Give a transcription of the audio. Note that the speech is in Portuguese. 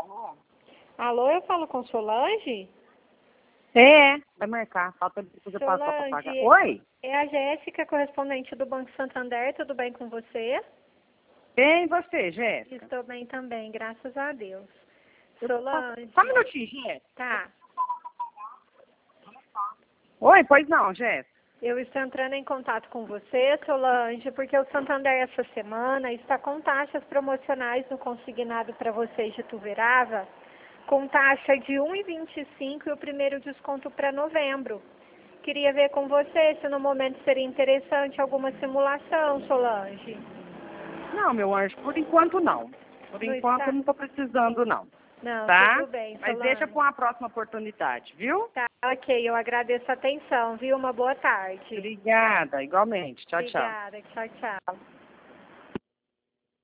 Alô, eu falo com Solange? Vai marcar. Falta depois eu passo pra pagar. Solange, Oi? é a Jéssica, correspondente do Banco Santander. Tudo bem com você? Bem, você, Jéssica? Estou bem também, graças a Deus. Só Solange, um minutinho, Jéssica. tá. Oi, pois não, Jéssica. Eu estou entrando em contato com você, Solange, porque o Santander essa semana está com taxas promocionais no consignado para vocês de Tuverava, com taxa de 1,25 e o primeiro desconto para novembro. Queria ver com você se no momento seria interessante alguma simulação, Solange. Não, meu anjo, por enquanto não. Por Não enquanto está? eu não tô precisando, não. Não, Tá? tudo bem, Mas Solange. deixa pra uma próxima oportunidade, viu? Tá, ok, eu agradeço a atenção, viu? Uma boa tarde. Obrigada, igualmente. Tchau, tchau. Obrigada, tchau, tchau.